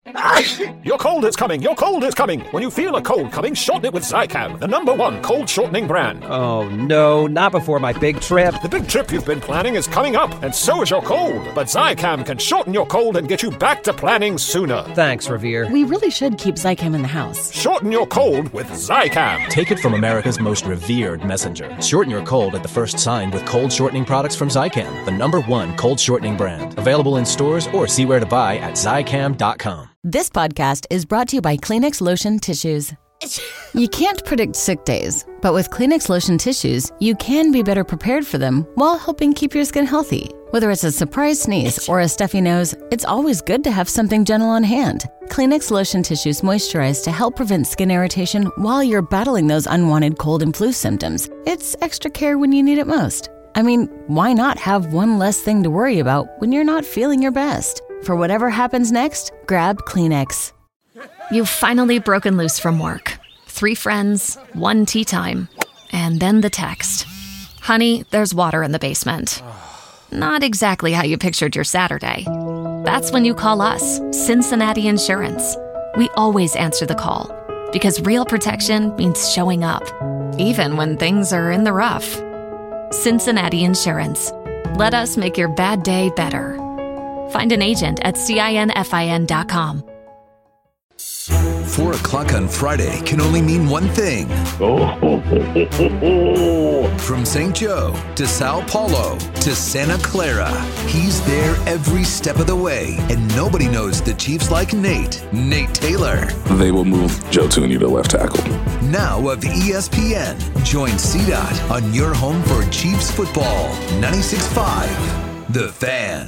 Your cold is coming! Your cold is coming! When you feel a cold coming, shorten it with Zicam, the #1 cold shortening brand. Oh no, not before my big trip. The big trip you've been planning is coming up, and so is your cold. But Zicam can shorten your cold and get you back to planning sooner. Thanks, Revere. We really should keep Zicam in the house. Shorten your cold with Zicam. Take it from America's most revered messenger. Shorten your cold at the first sign with cold shortening products from Zicam, the #1 cold shortening brand. Available in stores or see where to buy at Zicam.com. This podcast is brought to you by Kleenex Lotion Tissues. You can't predict sick days, but with Kleenex Lotion Tissues, you can be better prepared for them while helping keep your skin healthy. Whether it's a surprise sneeze or a stuffy nose, it's always good to have something gentle on hand. Kleenex Lotion Tissues moisturize to help prevent skin irritation while you're battling those unwanted cold and flu symptoms. It's extra care when you need it most. I mean, why not have one less thing to worry about when you're not feeling your best? For whatever happens next, grab Kleenex. You've finally broken loose from work. 3 friends, 1 tea time, and then the text. Honey, there's water in the basement. Not exactly how you pictured your Saturday. That's when you call us, Cincinnati Insurance. We always answer the call, because real protection means showing up, even when things are in the rough. Cincinnati Insurance. Let us make your bad day better. Find an agent at CINFIN.com. 4 o'clock on Friday can only mean one thing. From St. Joe to Sao Paulo to Santa Clara, he's there every step of the way. And nobody knows the Chiefs like Nate Taylor. They will move Joe Thuney to left tackle. Now of ESPN, join CDOT on your home for Chiefs football. 96.5, The Fan.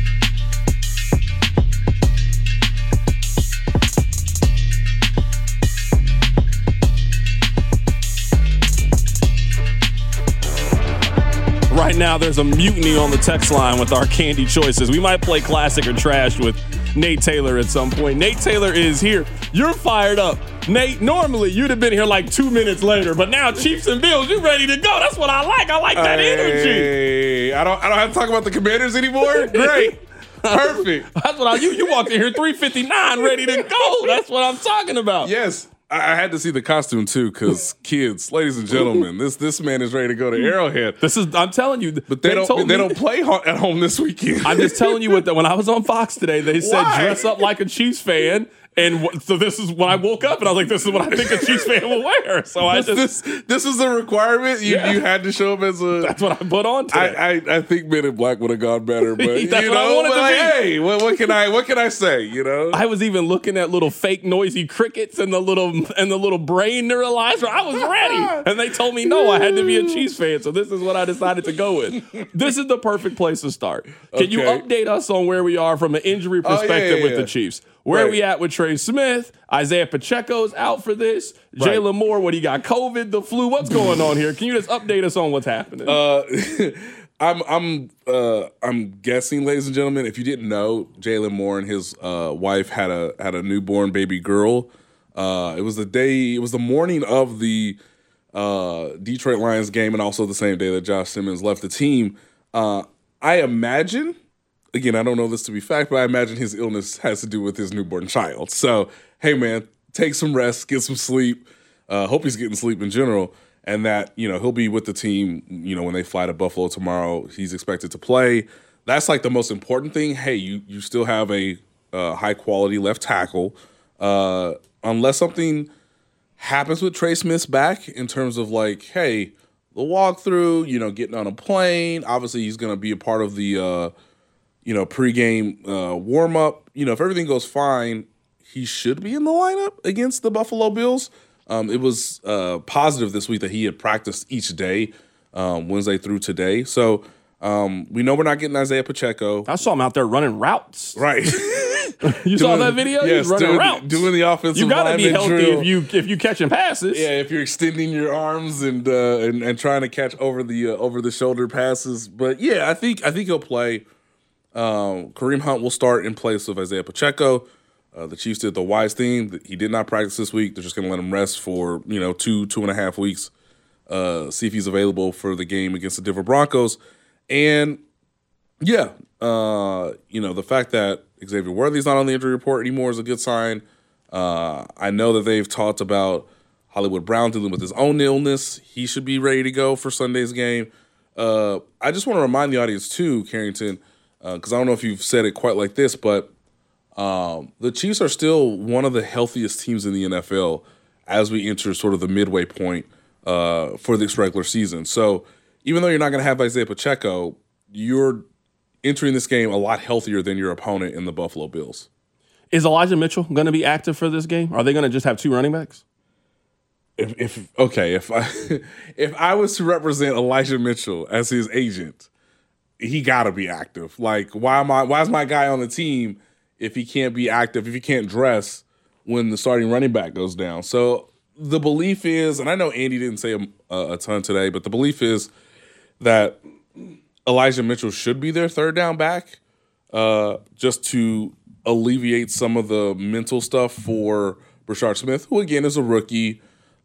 Right now, there's a mutiny on the text line with our candy choices. We might play classic or trash with Nate Taylor at some point. Nate Taylor is here. You're fired up. Nate, normally you'd have been here like 2 minutes later, but now Chiefs and Bills, you're ready to go. That's what I like. I like that energy. I don't have to talk about the Commanders anymore? Great. Perfect. That's what you walked in here 3:59 ready to go. That's what I'm talking about. Yes. I had to see the costume too, because kids, ladies and gentlemen, this man is ready to go to Arrowhead. I'm telling you, but they don't play at home this weekend. I'm just telling you when I was on Fox today, they said dress up like a Chiefs fan. And so this is when I woke up, and I was like, "This is what I think a Chiefs fan will wear." So this is a requirement. You had to show up as a. That's what I put on today. I think Men in Black would have gone better, but that's what I wanted to be. Hey, what can I say? You know, I was even looking at little fake noisy crickets and the little brain neuralizer. I was ready, and they told me no, I had to be a Chiefs fan. So this is what I decided to go with. This is the perfect place to start. Can you update us on where we are from an injury perspective with the Chiefs? Where are we at with Trey Smith? Isaiah Pacheco's out for this. Right. Jalen Moore, what he got? COVID, the flu. What's going on here? Can you just update us on what's happening? I'm guessing, ladies and gentlemen, if you didn't know, Jalen Moore and his wife had a newborn baby girl. It was the morning of the Detroit Lions game, and also the same day that Josh Simmons left the team. I imagine. Again, I don't know this to be fact, but I imagine his illness has to do with his newborn child. So, hey, man, take some rest, get some sleep. Hope he's getting sleep in general, and that he'll be with the team. When they fly to Buffalo tomorrow, he's expected to play. That's like the most important thing. Hey, you still have a high quality left tackle, unless something happens with Trey Smith's back in terms of like, hey, the walkthrough, getting on a plane. Obviously, he's going to be a part of the pregame warm-up. If everything goes fine, he should be in the lineup against the Buffalo Bills. It was positive this week that he had practiced each day, Wednesday through today. So we know we're not getting Isaiah Pacheco. I saw him out there running routes. Right. You saw that video? Yes, he was running routes. Doing the offensive You got to be healthy drill. if you catching passes. Yeah, if you're extending your arms and trying to catch over the shoulder passes. But yeah, I think he'll play. Kareem Hunt will start in place of Isaiah Pacheco. The Chiefs did the wise thing. He did not practice this week. They're just going to let him rest for 2.5 weeks. See if he's available for the game against the Denver Broncos. And yeah, the fact that Xavier Worthy's not on the injury report anymore is a good sign. I know that they've talked about Hollywood Brown dealing with his own illness. He should be ready to go for Sunday's game. I just want to remind the audience too, Carrington, because I don't know if you've said it quite like this, but the Chiefs are still one of the healthiest teams in the NFL as we enter sort of the midway point for this regular season. So even though you're not going to have Isaiah Pacheco, you're entering this game a lot healthier than your opponent in the Buffalo Bills. Is Elijah Mitchell going to be active for this game? Are they going to just have 2 running backs? If I was to represent Elijah Mitchell as his agent, he got to be active. Like, why is my guy on the team if he can't be active, if he can't dress when the starting running back goes down? So the belief is, and I know Andy didn't say a ton today, but the belief is that Elijah Mitchell should be their third down back, just to alleviate some of the mental stuff for Brashard Smith, who again is a rookie.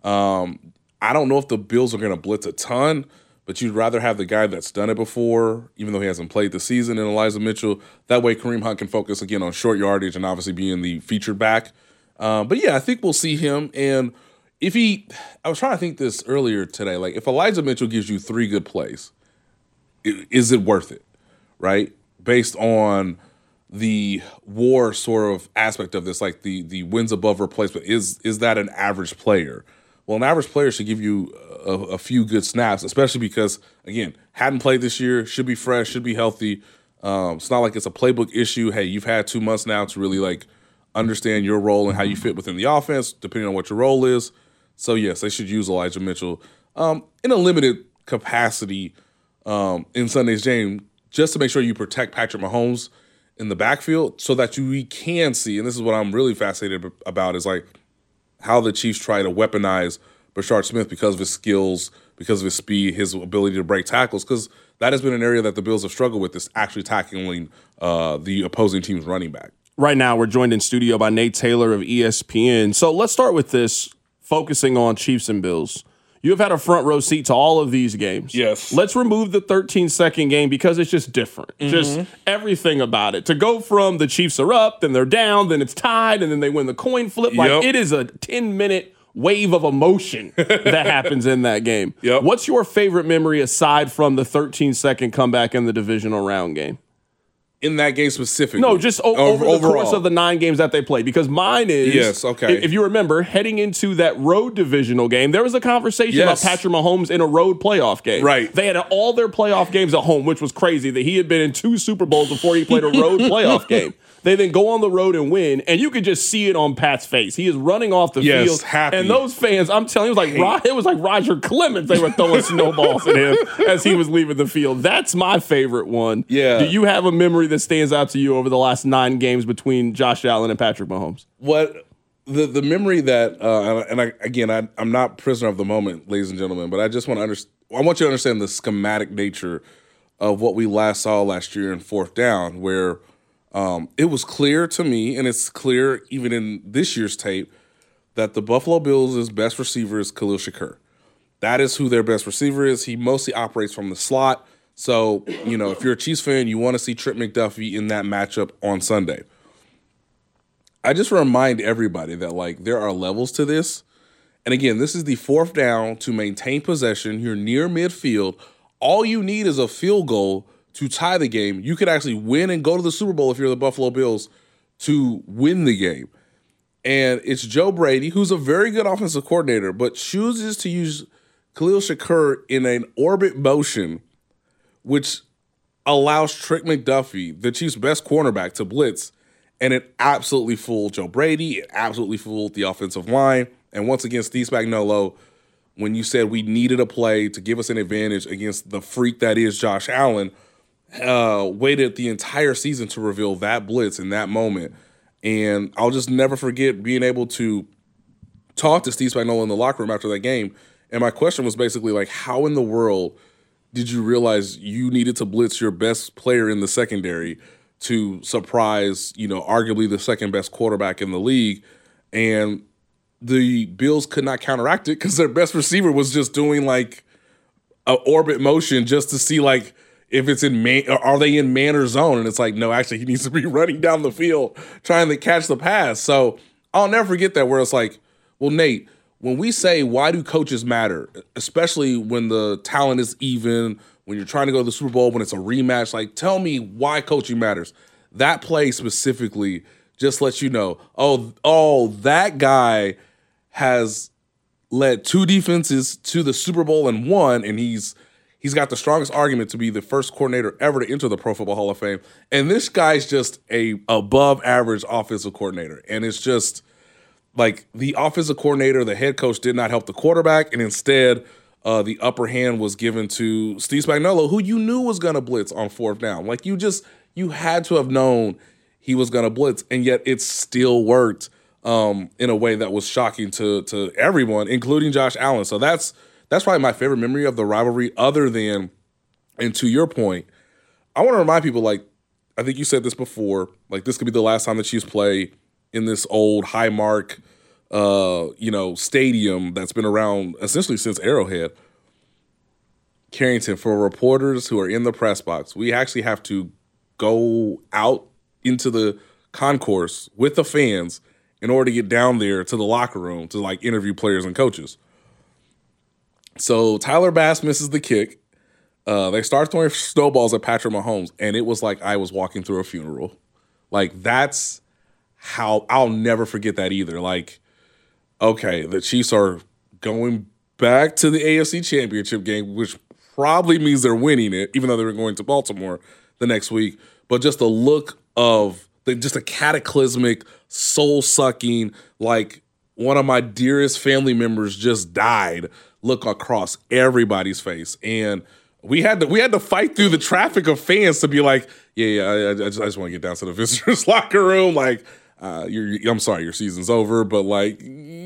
I don't know if the Bills are going to blitz a ton, but you'd rather have the guy that's done it before, even though he hasn't played this season, and Elijah Mitchell. That way Kareem Hunt can focus again on short yardage and obviously being the featured back. But yeah, I think we'll see him. And I was trying to think this earlier today, like if Elijah Mitchell gives you 3 good plays, is it worth it, right? Based on the WAR sort of aspect of this, like the wins above replacement, is that an average player? Well, an average player should give you a few good snaps, especially because, again, hadn't played this year, should be fresh, should be healthy. It's not like it's a playbook issue. Hey, you've had 2 months now to really like understand your role and how you fit within the offense, depending on what your role is. So, yes, they should use Elijah Mitchell in a limited capacity in Sunday's game, just to make sure you protect Patrick Mahomes in the backfield so that we can see, and this is what I'm really fascinated about, is like how the Chiefs try to weaponize Brashard Smith because of his skills, because of his speed, his ability to break tackles, because that has been an area that the Bills have struggled with, is actually tackling the opposing team's running back. Right now, we're joined in studio by Nate Taylor of ESPN. So let's start with this, focusing on Chiefs and Bills. You have had a front row seat to all of these games. Yes. Let's remove the 13-second game because it's just different. Mm-hmm. Just everything about it. To go from the Chiefs are up, then they're down, then it's tied, and then they win the coin flip. Like, it is a 10-minute wave of emotion that happens in that game. Yep. What's your favorite memory aside from the 13-second comeback in the divisional round game? In that game specifically? No, just over the course of the 9 games that they played. Because mine is, yes, okay. If you remember, heading into that road divisional game, there was a conversation about Patrick Mahomes in a road playoff game. Right. They had all their playoff games at home, which was crazy that he had been in 2 Super Bowls before he played a road playoff game. They then go on the road and win, and you could just see it on Pat's face. He is running off the field. Happy. And those fans, I'm telling you, it was like Roger Clemens. They were throwing snowballs at him as he was leaving the field. That's my favorite one. Yeah. Do you have a memory that stands out to you over the last 9 games between Josh Allen and Patrick Mahomes? What the memory that, I'm not prisoner of the moment, ladies and gentlemen, but I just want to I want you to understand the schematic nature of what we last saw last year in 4th down, where it was clear to me, and it's clear even in this year's tape, that the Buffalo Bills' best receiver is Khalil Shakur. That is who their best receiver is. He mostly operates from the slot. So, if you're a Chiefs fan, you want to see Trent McDuffie in that matchup on Sunday. I just remind everybody that, there are levels to this. And again, this is the 4th down to maintain possession. You're near midfield. All you need is a field goal to tie the game. You could actually win and go to the Super Bowl if you're the Buffalo Bills to win the game. And it's Joe Brady, who's a very good offensive coordinator, but chooses to use Khalil Shakur in an orbit motion, which allows Trent McDuffie, the Chiefs' best cornerback, to blitz. And it absolutely fooled Joe Brady. It absolutely fooled the offensive line. And once again, Steve Spagnuolo, when you said we needed a play to give us an advantage against the freak that is Josh Allen, waited the entire season to reveal that blitz in that moment. And I'll just never forget being able to talk to Steve Spagnuolo in the locker room after that game. And my question was basically how in the world did you realize you needed to blitz your best player in the secondary to surprise, arguably the second best quarterback in the league? And the Bills could not counteract it because their best receiver was just doing an orbit motion just to see if it's in man, are they in man or zone? And it's like, no, actually, he needs to be running down the field trying to catch the pass. So I'll never forget that, where it's like, well, Nate, when we say, why do coaches matter, especially when the talent is even, when you're trying to go to the Super Bowl, when it's a rematch, like, tell me why coaching matters. That play specifically just lets you know, oh, that guy has led 2 defenses to the Super Bowl and won, and he's got the strongest argument to be the first coordinator ever to enter the Pro Football Hall of Fame. And this guy's just a above average offensive coordinator. And it's just like the offensive coordinator, the head coach did not help the quarterback, and instead the upper hand was given to Steve Spagnuolo, who you knew was going to blitz on 4th down. Like you had to have known he was going to blitz, and yet it still worked in a way that was shocking to everyone, including Josh Allen. So that's probably my favorite memory of the rivalry, other than, and to your point, I want to remind people, like, I think you said this before, like, this could be the last time the Chiefs play in this old Highmark, stadium that's been around essentially since Arrowhead. Carrington, for reporters who are in the press box, we actually have to go out into the concourse with the fans in order to get down there to the locker room to, like, interview players and coaches. So Tyler Bass misses the kick. They start throwing snowballs at Patrick Mahomes, and it was like I was walking through a funeral. Like, that's how I'll never forget that either. Like, okay, the Chiefs are going back to the AFC Championship game, which probably means they're winning it, even though they were going to Baltimore the next week. But just the look of just a cataclysmic, soul-sucking, like, one of my dearest family members just died look across everybody's face. And we had to fight through the traffic of fans to be like, I just want to get down to the visitors' locker room. Like, I'm sorry, your season's over, but like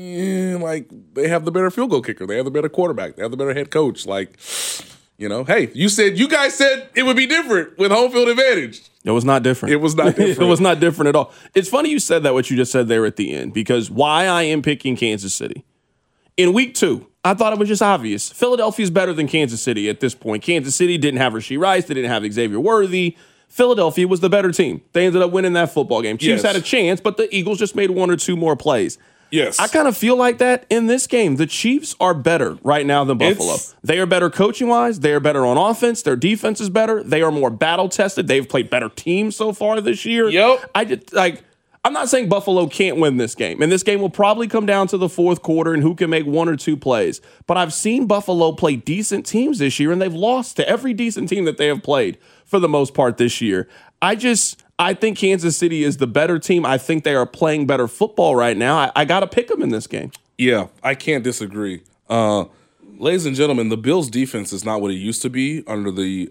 they have the better field goal kicker, they have the better quarterback, they have the better head coach. Like, hey, you guys said it would be different with home field advantage. It was not different. It was not different. It was not different at all. It's funny you said that, what you just said there at the end, because why I am picking Kansas City. In week 2, I thought it was just obvious. Philadelphia's better than Kansas City at this point. Kansas City didn't have Rashee Rice. They didn't have Xavier Worthy. Philadelphia was the better team. They ended up winning that football game. Chiefs had a chance, but the Eagles just made 1 or 2 more plays. Yes. I kind of feel like that in this game. The Chiefs are better right now than Buffalo. They are better coaching-wise. They are better on offense. Their defense is better. They are more battle-tested. They've played better teams so far this year. Yep. I'm not saying Buffalo can't win this game, and this game will probably come down to the 4th quarter and who can make 1 or 2 plays. But I've seen Buffalo play decent teams this year, and they've lost to every decent team that they have played for the most part this year. I think Kansas City is the better team. I think they are playing better football right now. I got to pick them in this game. Yeah, I can't disagree. Ladies and gentlemen, the Bills' defense is not what it used to be under the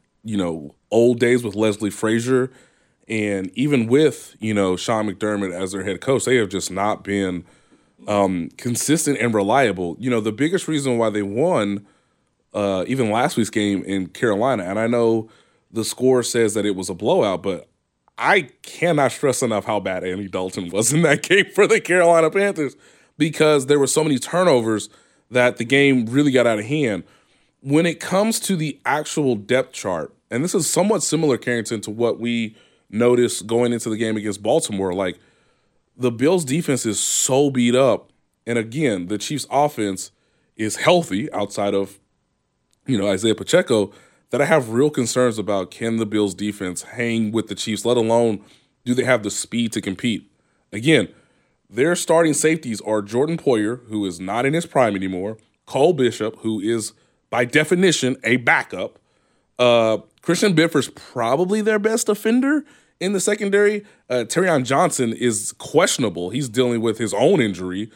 old days with Leslie Frazier. And even with, Sean McDermott as their head coach, they have just not been consistent and reliable. The biggest reason why they won even last week's game in Carolina, and I know the score says that it was a blowout, but I cannot stress enough how bad Andy Dalton was in that game for the Carolina Panthers, because there were so many turnovers that the game really got out of hand. When it comes to the actual depth chart, and this is somewhat similar, Carrington, to what we noticed going into the game against Baltimore, like, the Bills' defense is so beat up. And again, the Chiefs' offense is healthy outside of, Isaiah Pacheco, that I have real concerns about. Can the Bills' defense hang with the Chiefs, let alone do they have the speed to compete? Again, their starting safeties are Jordan Poyer, who is not in his prime anymore, Cole Bishop, who is by definition a backup, Christian Bifford's probably their best offender in the secondary. Terrion Johnson is questionable. He's dealing with his own injury.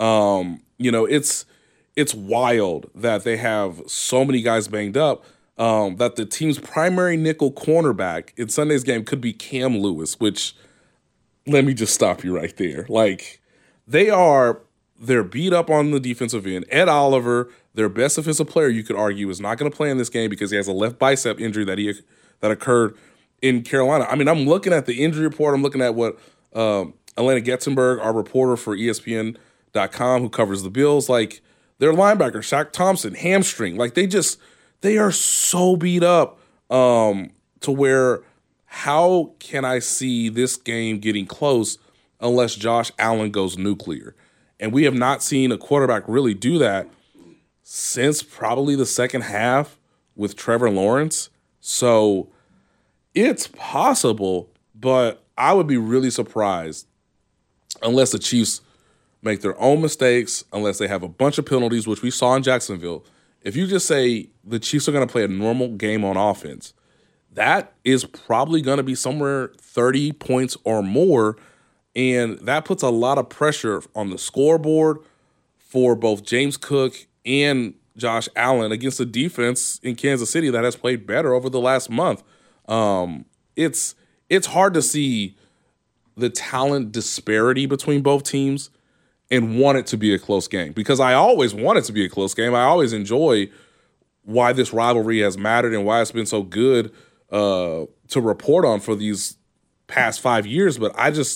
It's wild that they have so many guys banged up, that the team's primary nickel cornerback in Sunday's game could be Cam Lewis, which, let me just stop you right there. Like, they're beat up on the defensive end. Ed Oliver, their best offensive player, you could argue, is not going to play in this game because he has a left bicep injury that occurred in Carolina. I mean, I'm looking at the injury report. I'm looking at what Elena Getzenberg, our reporter for ESPN.com, who covers the Bills, like, their linebacker, Shaq Thompson, hamstring. Like, they are so beat up to where how can I see this game getting close unless Josh Allen goes nuclear? And we have not seen a quarterback really do that since probably the second half with Trevor Lawrence. So it's possible, but I would be really surprised unless the Chiefs make their own mistakes, unless they have a bunch of penalties, which we saw in Jacksonville. If you just say the Chiefs are going to play a normal game on offense, that is probably going to be somewhere 30 points or more, and that puts a lot of pressure on the scoreboard for both James Cook and Josh Allen against a defense in Kansas City that has played better over the last month. It's hard to see the talent disparity between both teams and want it to be a close game, because I always want it to be a close game. I always enjoy why this rivalry has mattered and why it's been so good to report on for these past 5 years. But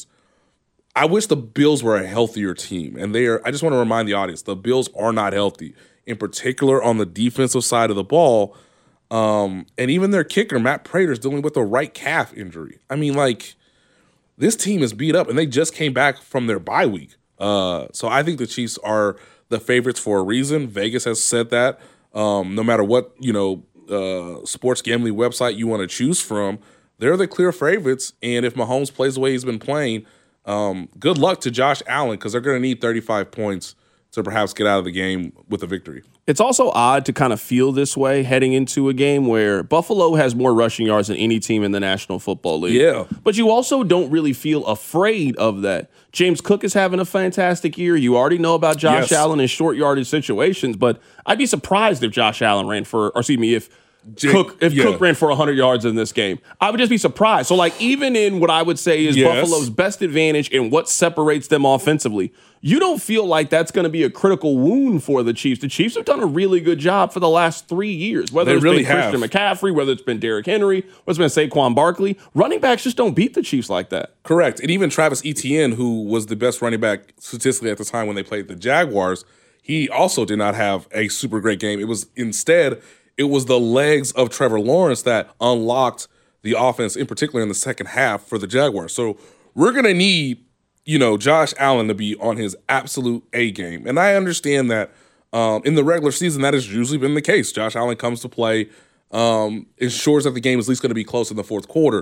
I wish the Bills were a healthier team, and I just want to remind the audience, the Bills are not healthy, in particular on the defensive side of the ball. And even their kicker, Matt Prater, is dealing with a right calf injury. I mean, like, this team is beat up, and they just came back from their bye week. So I think the Chiefs are the favorites for a reason. Vegas has said that. No matter what, sports gambling website you want to choose from, they're the clear favorites. And if Mahomes plays the way he's been playing, good luck to Josh Allen, because they're going to need 35 points to perhaps get out of the game with a victory. It's also odd to kind of feel this way heading into a game where Buffalo has more rushing yards than any team in the National Football League. Yeah. But you also don't really feel afraid of that. James Cook is having a fantastic year. You already know about Josh Allen in short yardage situations, but I'd be surprised if Josh Allen if Cook ran for 100 yards in this game. I would just be surprised. So, even in what I would say is Buffalo's best advantage and what separates them offensively, you don't feel like that's going to be a critical wound for the Chiefs. The Chiefs have done a really good job for the last 3 years, whether it's been Christian McCaffrey, whether it's been Derrick Henry, whether it's been Saquon Barkley. Running backs just don't beat the Chiefs like that. Correct. And even Travis Etienne, who was the best running back statistically at the time when they played the Jaguars, he also did not have a super great game. It was the legs of Trevor Lawrence that unlocked the offense, in particular in the second half for the Jaguars. So we're going to need, Josh Allen to be on his absolute A game. And I understand that in the regular season, that has usually been the case. Josh Allen comes to play, ensures that the game is at least going to be close in the fourth quarter.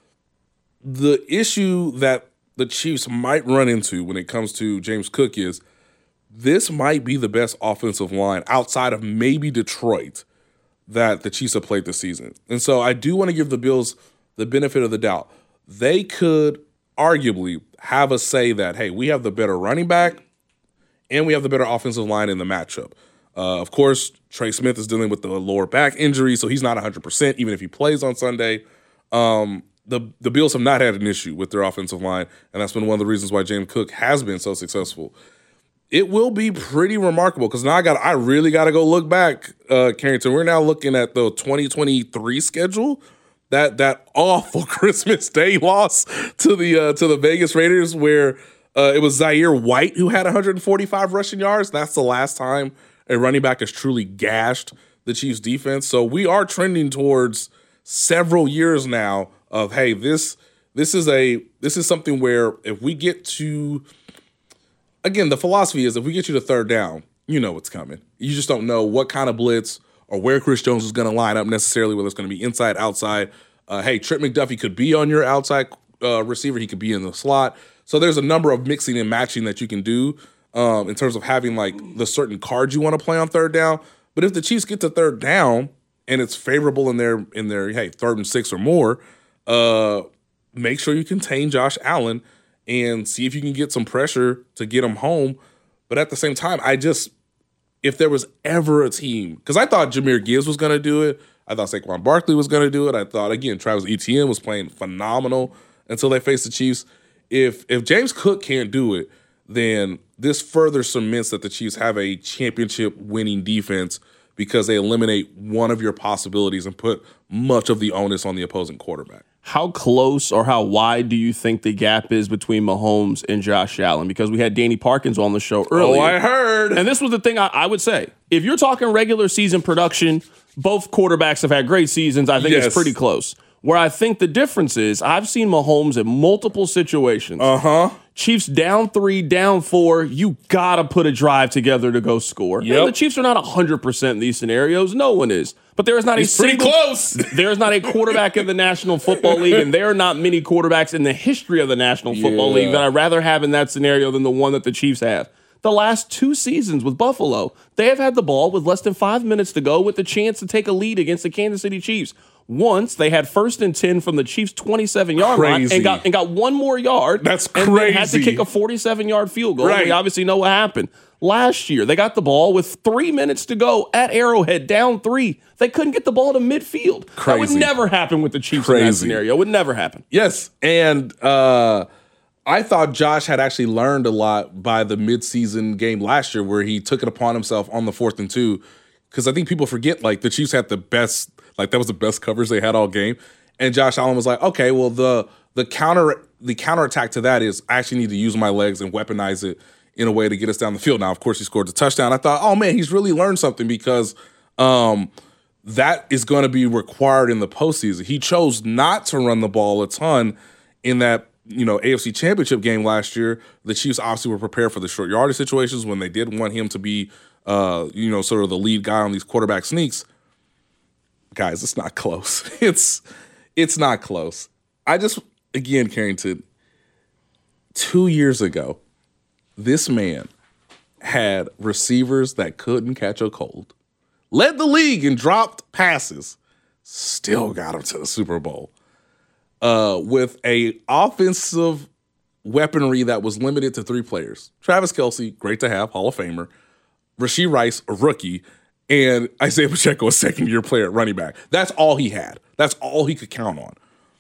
The issue that the Chiefs might run into when it comes to James Cook is this might be the best offensive line outside of maybe Detroit that the Chiefs have played this season. And so I do want to give the Bills the benefit of the doubt. They could arguably have a say that, hey, we have the better running back and we have the better offensive line in the matchup. Of course, Trey Smith is dealing with the lower back injury, so he's not 100% even if he plays on Sunday. The Bills have not had an issue with their offensive line, and that's been one of the reasons why James Cook has been so successful. It will be pretty remarkable, because now I really got to go look back, Carrington. We're now looking at the 2023 schedule. That awful Christmas Day loss to the Vegas Raiders, where it was Zaire White who had 145 rushing yards. That's the last time a running back has truly gashed the Chiefs defense. So we are trending towards several years now of, hey, this is something where if we get to, again, the philosophy is if we get you to third down, you know what's coming. You just don't know what kind of blitz or where Chris Jones is going to line up necessarily, whether it's going to be inside, outside. Hey, Trent McDuffie could be on your outside receiver. He could be in the slot. So there's a number of mixing and matching that you can do in terms of having like the certain cards you want to play on third down. But if the Chiefs get to third down and it's favorable in their hey, 3rd and 6 or more, make sure you contain Josh Allen and see if you can get some pressure to get him home. But at the same time, if there was ever a team, because I thought Jahmyr Gibbs was going to do it. I thought Saquon Barkley was going to do it. I thought, again, Travis Etienne was playing phenomenal until they faced the Chiefs. If James Cook can't do it, then this further cements that the Chiefs have a championship-winning defense because they eliminate one of your possibilities and put much of the onus on the opposing quarterback. How close or how wide do you think the gap is between Mahomes and Josh Allen? Because we had Danny Parkins on the show earlier. Oh, I heard. And this was the thing I would say. If you're talking regular season production, Both quarterbacks have had great seasons. I think it's pretty close. Where I think the difference is, I've seen Mahomes in multiple situations. Chiefs down 3, down 4. You got to put a drive together to go score. Yep. The Chiefs are not 100% in these scenarios. No one is. But there is not pretty close. There is not a quarterback in the National Football League, and there are not many quarterbacks in the history of the National Football League that I'd rather have in that scenario than the one that the Chiefs have. The last 2 seasons with Buffalo, they have had the ball with less than 5 minutes to go with the chance to take a lead against the Kansas City Chiefs. Once they had 1st and 10 from the Chiefs' 27-yard line and got 1 more yard. That's crazy. And then had to kick a 47-yard field goal. Right. We obviously know what happened. Last year, they got the ball with 3 minutes to go at Arrowhead, down 3. They couldn't get the ball to midfield. Crazy. That would never happen with the Chiefs in that scenario. It would never happen. Yes, and I thought Josh had actually learned a lot by the midseason game last year where he took it upon himself on the 4th and 2, because I think people forget, like, the Chiefs had the best, like, that was the best coverage they had all game. And Josh Allen was like, okay, well, the counterattack to that is I actually need to use my legs and weaponize it in a way to get us down the field. Now, of course, he scored the touchdown. I thought, oh, man, he's really learned something, because that is going to be required in the postseason. He chose not to run the ball a ton in that, AFC Championship game last year. The Chiefs obviously were prepared for the short yardage situations when they did want him to be, sort of the lead guy on these quarterback sneaks. Guys, it's not close. It's not close. Again, Carrington, 2 years ago, this man had receivers that couldn't catch a cold, led the league in dropped passes, still got him to the Super Bowl with a offensive weaponry that was limited to 3 players. Travis Kelce, great to have, Hall of Famer. Rashee Rice, a rookie. And Isaiah Pacheco, a second-year player at running back. That's all he had. That's all he could count on.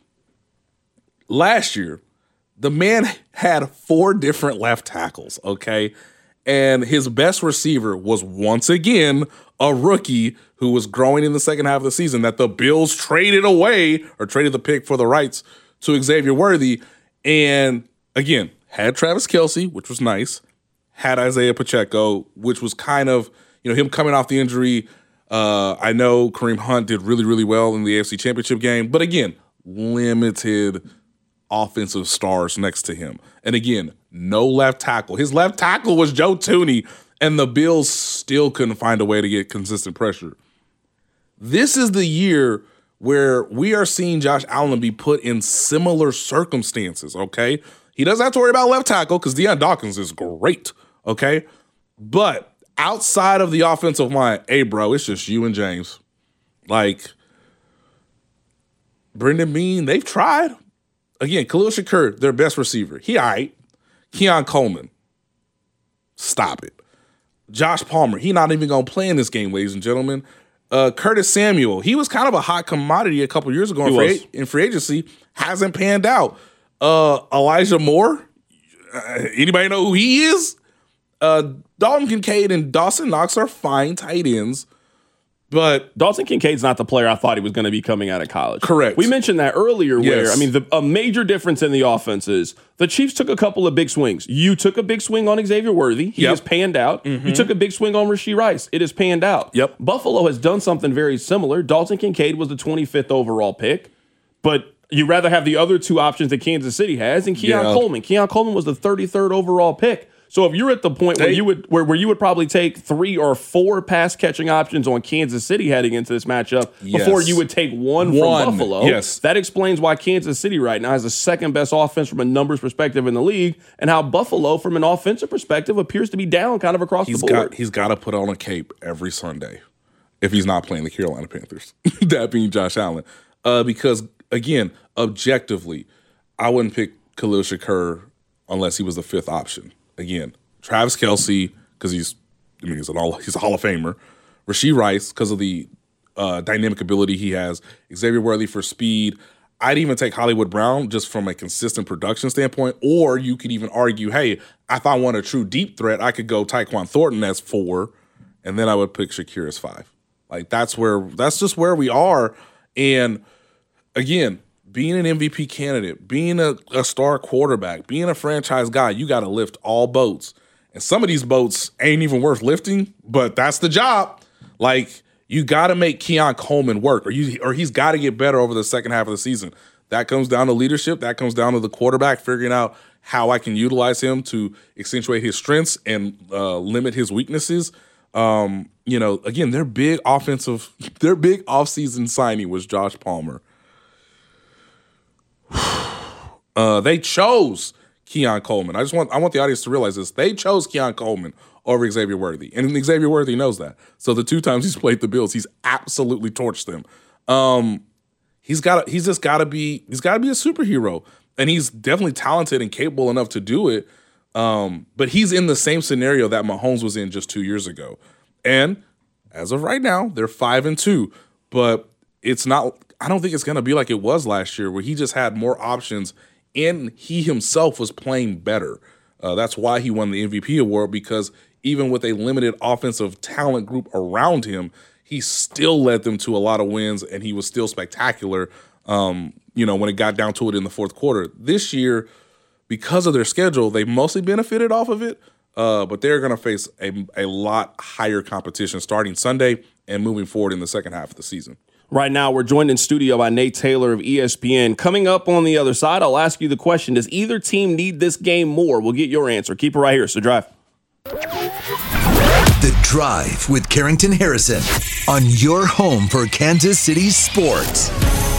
Last year, the man had 4 different left tackles, okay? And his best receiver was once again a rookie who was growing in the second half of the season that the Bills traded away, or traded the pick for the rights to Xavier Worthy. And again, had Travis Kelce, which was nice, had Isaiah Pacheco, which was kind of, him coming off the injury. I know Kareem Hunt did really, really well in the AFC Championship game, but again, limited offensive stars next to him. And again, no left tackle. His left tackle was Joe Thuney, and the Bills still couldn't find a way to get consistent pressure. This is the year where we are seeing Josh Allen be put in similar circumstances, okay? He doesn't have to worry about left tackle because Deion Dawkins is great, okay? But outside of the offensive line, hey, bro, it's just you and James. Like, Brendan Bean, they've tried. Again, Khalil Shakur, their best receiver. He all right. Keon Coleman, stop it. Josh Palmer, he not even going to play in this game, ladies and gentlemen. Curtis Samuel, he was kind of a hot commodity a couple years ago in free agency. Hasn't panned out. Elijah Moore, anybody know who he is? Dalton Kincaid and Dawson Knox are fine tight ends. But Dalton Kincaid's not the player I thought he was going to be coming out of college. Correct. We mentioned that earlier where, a major difference in the offense is the Chiefs took a couple of big swings. You took a big swing on Xavier Worthy. He has panned out. Mm-hmm. You took a big swing on Rashee Rice. It has panned out. Yep. Buffalo has done something very similar. Dalton Kincaid was the 25th overall pick, but you'd rather have the other 2 options that Kansas City has, and Keon Coleman. Keon Coleman was the 33rd overall pick. So if you're at the point where you would probably take 3 or 4 pass catching options on Kansas City heading into this matchup before you would take one from Buffalo, that explains why Kansas City right now has the second best offense from a numbers perspective in the league, and how Buffalo, from an offensive perspective, appears to be down kind of across the board. He's got to put on a cape every Sunday if he's not playing the Carolina Panthers. That being Josh Allen, because again, objectively, I wouldn't pick Khalil Shakur unless he was the 5th option. Again, Travis Kelce, because he's a Hall of Famer. Rashee Rice, because of the dynamic ability he has. Xavier Worthy for speed. I'd even take Hollywood Brown just from a consistent production standpoint. Or you could even argue, hey, if I want a true deep threat, I could go Tyquan Thornton as 4, and then I would pick Shakir as 5. Like, that's just where we are. And again, being an MVP candidate, being a star quarterback, being a franchise guy, you got to lift all boats. And some of these boats ain't even worth lifting, but that's the job. Like, you got to make Keon Coleman work, or he's got to get better over the second half of the season. That comes down to leadership. That comes down to the quarterback figuring out how I can utilize him to accentuate his strengths and limit his weaknesses. Again, their big offseason signing was Josh Palmer. They chose Keon Coleman. I want the audience to realize this. They chose Keon Coleman over Xavier Worthy, and Xavier Worthy knows that. So the 2 times he's played the Bills, he's absolutely torched them. He's got to be a superhero, and he's definitely talented and capable enough to do it. But he's in the same scenario that Mahomes was in just 2 years ago. And as of right now, they're 5-2, but it's not, I don't think it's going to be like it was last year where he just had more options and he himself was playing better. That's why he won the MVP award, because even with a limited offensive talent group around him, he still led them to a lot of wins, and he was still spectacular, when it got down to it in the fourth quarter. This year, because of their schedule, they mostly benefited off of it, but they're going to face a lot higher competition starting Sunday and moving forward in the second half of the season. Right now, we're joined in studio by Nate Taylor of ESPN. Coming up on the other side, I'll ask you the question, does either team need this game more? We'll get your answer. Keep it right here. So Drive. The Drive with Carrington Harrison on your home for Kansas City sports.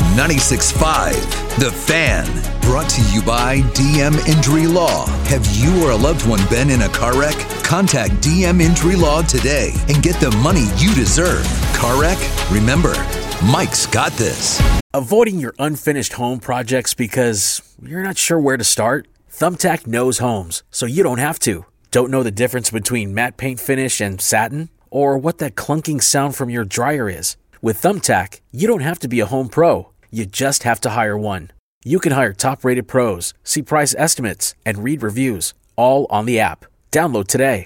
96.5, The Fan. Brought to you by DM Injury Law. Have you or a loved one been in a car wreck? Contact DM Injury Law today and get the money you deserve. Car wreck? Remember, Mike's got this. Avoiding your unfinished home projects because you're not sure where to start? Thumbtack knows homes, so you don't have to. Don't know the difference between matte paint finish and satin? Or what that clunking sound from your dryer is? With Thumbtack, you don't have to be a home pro. You just have to hire one. You can hire top-rated pros, see price estimates, and read reviews, all on the app. Download today.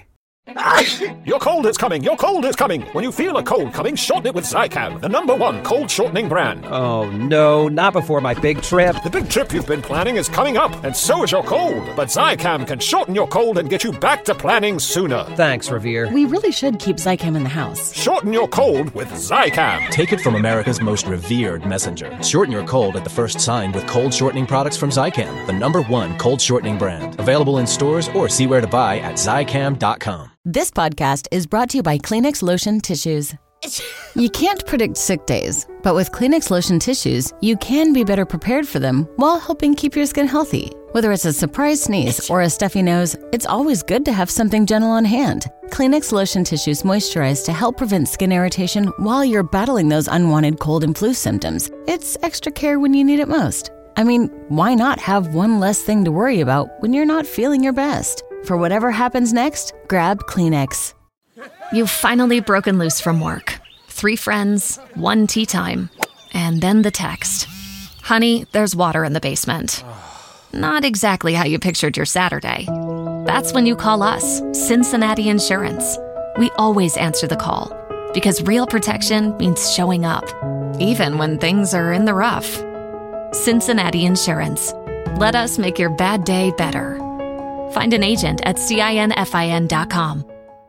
Your cold is coming. Your cold is coming. When you feel a cold coming, shorten it with Zicam, the #1 cold shortening brand. Oh, no, not before my big trip. The big trip you've been planning is coming up, and so is your cold. But Zicam can shorten your cold and get you back to planning sooner. Thanks, Revere. We really should keep Zicam in the house. Shorten your cold with Zicam. Take it from America's most revered messenger. Shorten your cold at the first sign with cold shortening products from Zicam, the #1 cold shortening brand. Available in stores or see where to buy at Zicam.com. This podcast is brought to you by Kleenex Lotion Tissues. You can't predict sick days, but with Kleenex Lotion Tissues, you can be better prepared for them while helping keep your skin healthy. Whether it's a surprise sneeze or a stuffy nose, it's always good to have something gentle on hand. Kleenex Lotion Tissues moisturize to help prevent skin irritation while you're battling those unwanted cold and flu symptoms. It's extra care when you need it most. I mean, why not have one less thing to worry about when you're not feeling your best? For whatever happens next, grab Kleenex. You've finally broken loose from work. 3 friends, 1 tea time, and then the text. Honey, there's water in the basement. Not exactly how you pictured your Saturday. That's when you call us, Cincinnati Insurance. We always answer the call, because real protection means showing up, even when things are in the rough. Cincinnati Insurance. Let us make your bad day better. Find an agent at CINFIN.com.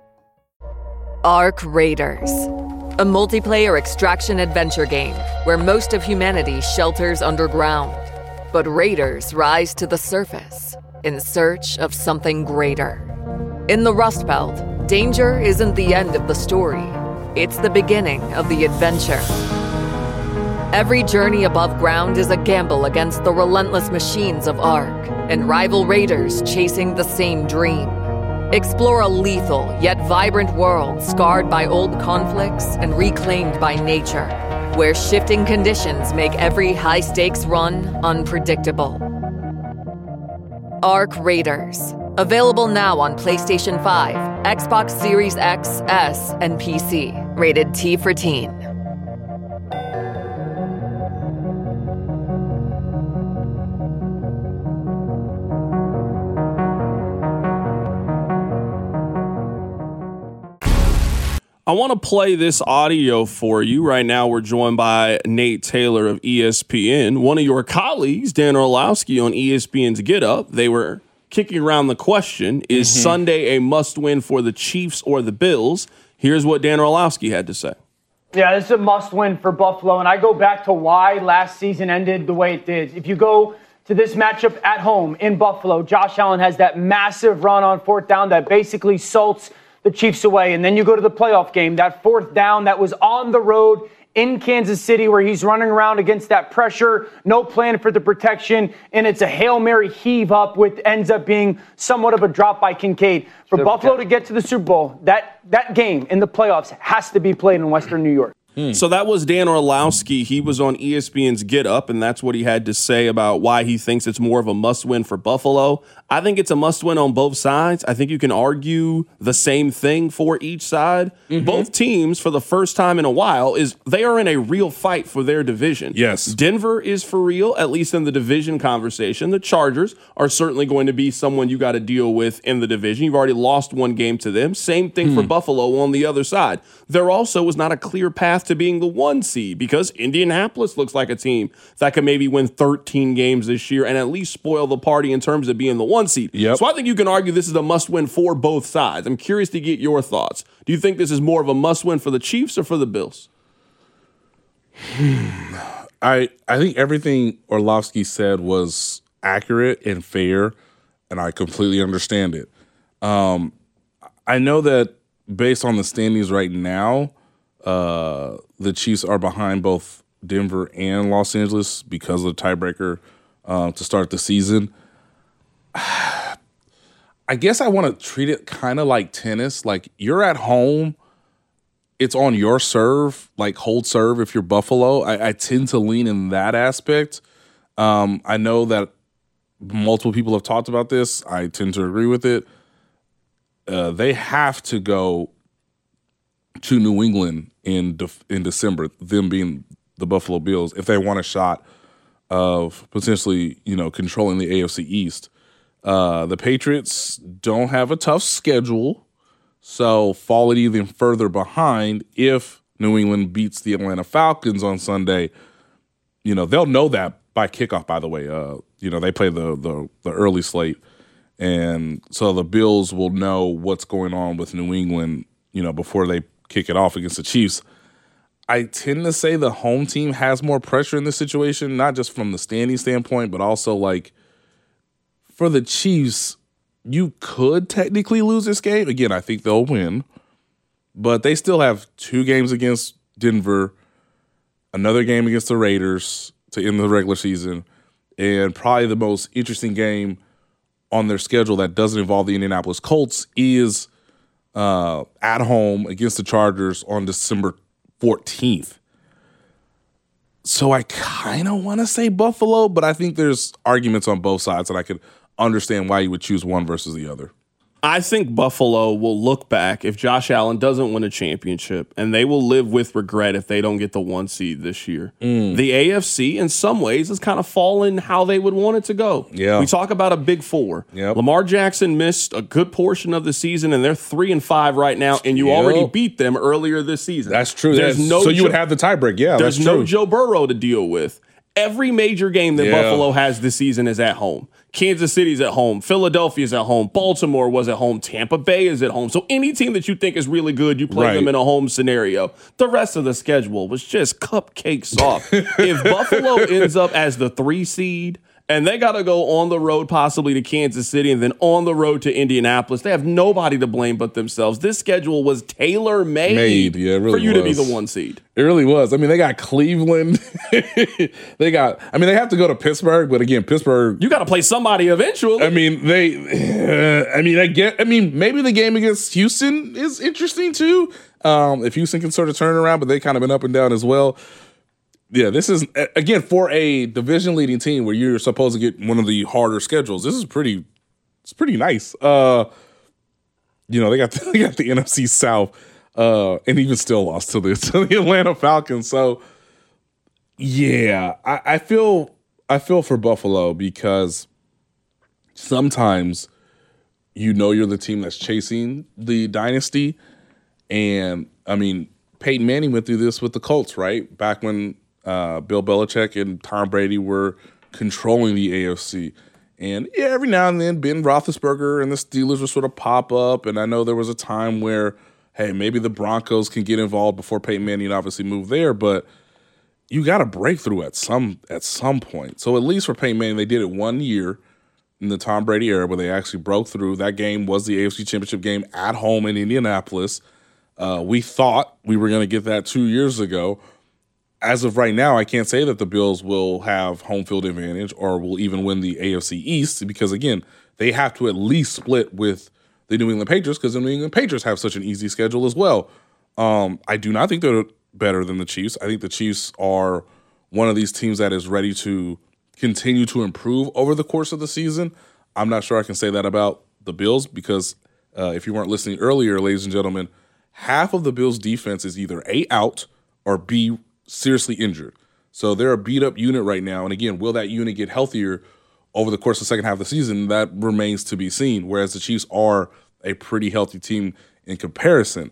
Ark Raiders, a multiplayer extraction adventure game where most of humanity shelters underground, but raiders rise to the surface in search of something greater. In the Rust Belt, danger isn't the end of the story. It's the beginning of the adventure. Every journey above ground is a gamble against the relentless machines of Ark and rival raiders chasing the same dream. Explore a lethal yet vibrant world scarred by old conflicts and reclaimed by nature, where shifting conditions make every high-stakes run unpredictable. Ark Raiders. Available now on PlayStation 5, Xbox Series X, S, and PC. Rated T for Teen. I want to play this audio for you. Right now, we're joined by Nate Taylor of ESPN. One of your colleagues, Dan Orlowski, on ESPN's Get Up, they were kicking around the question, is Sunday a must-win for the Chiefs or the Bills? Here's what Dan Orlowski had to say. Yeah, this is a must-win for Buffalo, and I go back to why last season ended the way it did. If you go to this matchup at home in Buffalo, Josh Allen has that massive run on fourth down that basically salts the Chiefs away, and then you go to the playoff game, that fourth down that was on the road in Kansas City where he's running around against that pressure, no plan for the protection, and it's a Hail Mary heave up, which ends up being somewhat of a drop by Kincaid. For Buffalo to get to the Super Bowl, that game in the playoffs has to be played in Western New York. So that was Dan Orlowski. He was on ESPN's Get Up, and that's what he had to say about why he thinks it's more of a must-win for Buffalo. I think it's a must-win on both sides. I think you can argue the same thing for each side. Mm-hmm. Both teams, for the first time in a while, they are in a real fight for their division. Yes. Denver is for real, at least in the division conversation. The Chargers are certainly going to be someone you got to deal with in the division. You've already lost one game to them. Same thing for Buffalo on the other side. There also was not a clear path to being the 1 seed because Indianapolis looks like a team that could maybe win 13 games this year and at least spoil the party in terms of being the 1 seed. Yep. So I think you can argue this is a must-win for both sides. I'm curious to get your thoughts. Do you think this is more of a must-win for the Chiefs or for the Bills? I think everything Orlovsky said was accurate and fair, and I completely understand it. I know that based on the standings right now, the Chiefs are behind both Denver and Los Angeles because of the tiebreaker to start the season. I guess I want to treat it kind of like tennis. Like, you're at home, it's on your serve, like hold serve if you're Buffalo. I tend to lean in that aspect. I know that multiple people have talked about this. I tend to agree with it. They have to go to New England in December, them being the Buffalo Bills, if they want a shot of potentially, controlling the AFC East. The Patriots don't have a tough schedule, so falling even further behind if New England beats the Atlanta Falcons on Sunday, they'll know that by kickoff, by the way. They play the early slate, and so the Bills will know what's going on with New England, before they kick it off against the Chiefs. I tend to say the home team has more pressure in this situation, not just from the standing standpoint, but also like for the Chiefs, you could technically lose this game. Again, I think they'll win, but they still have 2 games against Denver, another game against the Raiders to end the regular season, and probably the most interesting game on their schedule that doesn't involve the Indianapolis Colts is at home against the Chargers on December 14th. So I kind of want to say Buffalo, but I think there's arguments on both sides, and I could understand why you would choose one versus the other. I think Buffalo will look back if Josh Allen doesn't win a championship, and they will live with regret if they don't get the 1 seed this year. The AFC, in some ways, has kind of fallen how they would want it to go. Yeah. We talk about a big 4. Yep. Lamar Jackson missed a good portion of the season, and they're 3-5 right now, and you already beat them earlier this season. That's true. So you would have the tiebreak. Yeah, there's no Joe Burrow to deal with. Every major game that Buffalo has this season is at home. Kansas City's at home. Philadelphia's at home. Baltimore was at home. Tampa Bay is at home. So any team that you think is really good, you play them in a home scenario. The rest of the schedule was just cupcake soft. If Buffalo ends up as the 3 seed, and they got to go on the road possibly to Kansas City and then on the road to Indianapolis, they have nobody to blame but themselves. This schedule was tailor-made for you to be the 1 seed. It really was. I mean, they got Cleveland. they have to go to Pittsburgh, but again, Pittsburgh. You got to play somebody eventually. I mean, maybe the game against Houston is interesting too. If Houston can sort of turn around, but they kind of been up and down as well. Yeah, this is, again, for a division-leading team where you're supposed to get one of the harder schedules, this is pretty nice. They got the NFC South, and even still lost to the Atlanta Falcons. So, yeah, I feel for Buffalo because sometimes you're the team that's chasing the dynasty. And, I mean, Peyton Manning went through this with the Colts, right? Back when Bill Belichick and Tom Brady were controlling the AFC. And yeah, every now and then Ben Roethlisberger and the Steelers would sort of pop up. And I know there was a time where, hey, maybe the Broncos can get involved before Peyton Manning obviously moved there, but you got a breakthrough at some point. So at least for Peyton Manning, they did it 1 year in the Tom Brady era where they actually broke through. That game was the AFC Championship game at home in Indianapolis. We thought we were going to get that 2 years ago. As of right now, I can't say that the Bills will have home field advantage or will even win the AFC East because, again, they have to at least split with the New England Patriots because the New England Patriots have such an easy schedule as well. I do not think they're better than the Chiefs. I think the Chiefs are one of these teams that is ready to continue to improve over the course of the season. I'm not sure I can say that about the Bills because if you weren't listening earlier, ladies and gentlemen, half of the Bills' defense is either A, out, or B, seriously injured. So they're a beat-up unit right now. And again, will that unit get healthier over the course of the second half of the season? That remains to be seen, whereas the Chiefs are a pretty healthy team in comparison.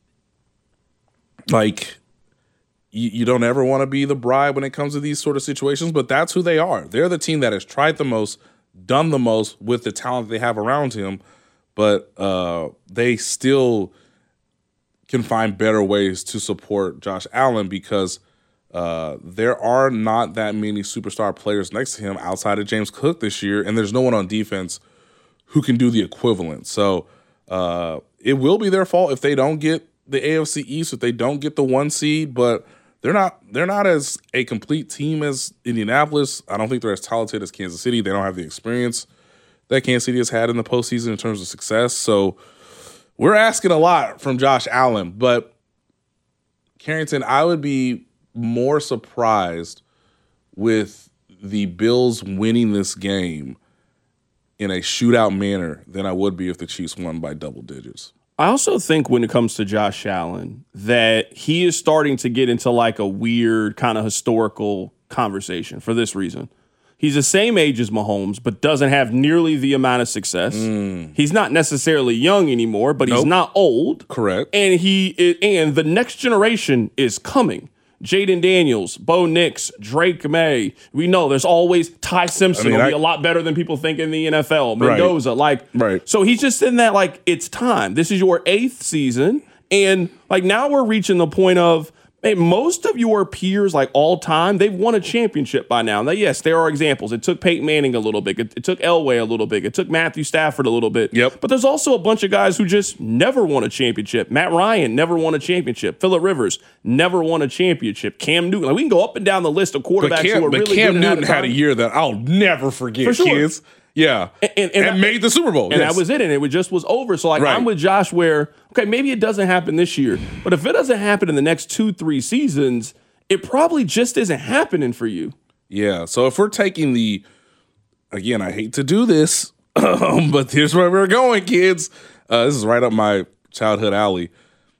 Like, you don't ever want to be the bride when it comes to these sort of situations, but that's who they are. They're the team that has tried the most, done the most with the talent they have around him, but they still can find better ways to support Josh Allen because there are not that many superstar players next to him outside of James Cook this year, and there's no one on defense who can do the equivalent. So it will be their fault if they don't get the AFC East, if they don't get the 1 seed, but they're not as a complete team as Indianapolis. I don't think they're as talented as Kansas City. They don't have the experience that Kansas City has had in the postseason in terms of success. So we're asking a lot from Josh Allen, but Carrington, I would be more surprised with the Bills winning this game in a shootout manner than I would be if the Chiefs won by double digits. I also think when it comes to Josh Allen that he is starting to get into like a weird kind of historical conversation for this reason. He's the same age as Mahomes, but doesn't have nearly the amount of success. He's not necessarily young anymore, but he's not old. Correct. And and the next generation is coming. Jaden Daniels, Bo Nix, Drake May. We know there's always Ty Simpson will be a lot better than people think in the NFL. Mendoza, So he's just in that, like, it's time. This is your 8th season. And, like, now we're reaching the point of, hey, most of your peers, like all time, they've won a championship by now. Now, yes, there are examples. It took Peyton Manning a little bit. It took Elway a little bit. It took Matthew Stafford a little bit. Yep. But there's also a bunch of guys who just never won a championship. Matt Ryan never won a championship. Phillip Rivers never won a championship. Cam Newton. Like, we can go up and down the list of quarterbacks who are really good. But Cam Newton had a year that I'll never forget, for sure. kids. Yeah, and made the Super Bowl. And that was it, and it just was over. So, like, I'm with Josh where, okay, maybe it doesn't happen this year, but if it doesn't happen in the next 2-3 seasons, it probably just isn't happening for you. Yeah, so if we're taking again, I hate to do this, but here's where we're going, kids. This is right up my childhood alley.